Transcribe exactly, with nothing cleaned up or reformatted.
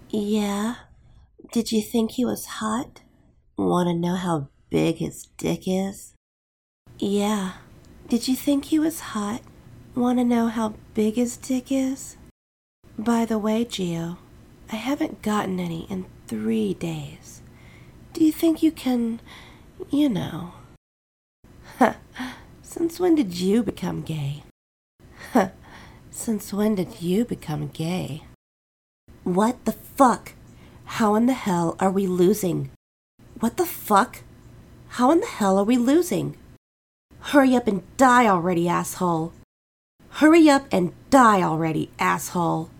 Yeah? Did you think he was hot? Want to know how big his dick is? Yeah. Did you think he was hot? Want to know how big his dick is? By the way, Gio, I haven't gotten any in three days. Do you think you can, you know? Since when did you become gay? Since when did you become gay? What the fuck? How in the hell are we losing? What the fuck? How in the hell are we losing? Hurry up and die already, asshole! Hurry up and die already, asshole!